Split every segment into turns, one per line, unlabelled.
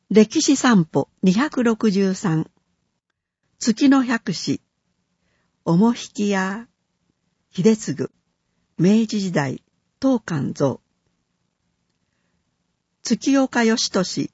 歴史散歩263月の百史重引屋秀次明治時代東漢造月岡義俊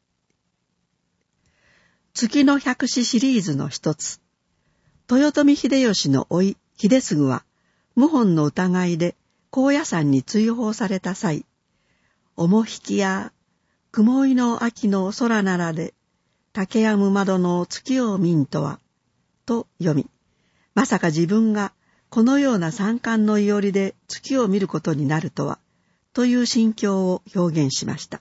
月の百史シリーズの一つ豊臣秀吉の甥秀次は謀反の疑いで高野山に追放された際重引屋雲井の秋の空ならで、竹やむ窓の月を見んとは、と読み、まさか自分がこのような三冠のいおりで月を見ることになるとは、という心境を表現しました。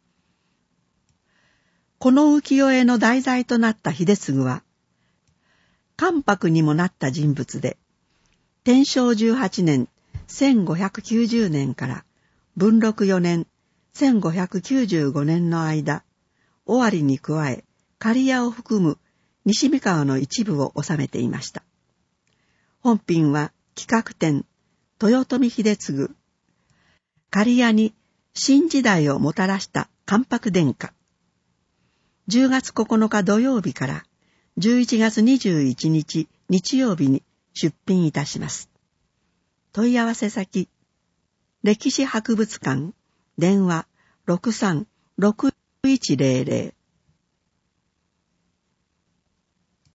この浮世絵の題材となった秀次は、関白にもなった人物で、天正18年1590年から文禄4年1595年の間、尾張に加え、刈谷を含む西三河の一部を治めていました。本品は企画展、豊臣秀次、刈谷に新時代をもたらした関白殿下。10月9日土曜日から11月21日日曜日に出品いたします。問い合わせ先、歴史博物館、電話 63-6100